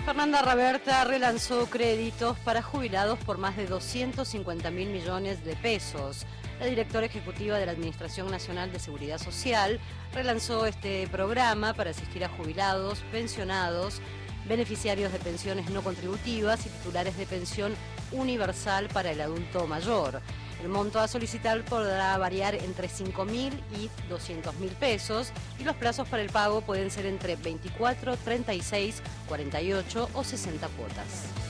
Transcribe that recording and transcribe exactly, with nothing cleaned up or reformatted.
Fernanda Raberta relanzó créditos para jubilados por más de doscientos cincuenta mil millones de pesos. La directora ejecutiva de la Administración Nacional de Seguridad Social relanzó este programa para asistir a jubilados, pensionados, beneficiarios de pensiones no contributivas y titulares de pensión universal para el adulto mayor. El monto a solicitar podrá variar entre cinco mil y doscientos mil pesos y los plazos para el pago pueden ser entre veinticuatro, treinta y seis, cuarenta y ocho o sesenta cuotas.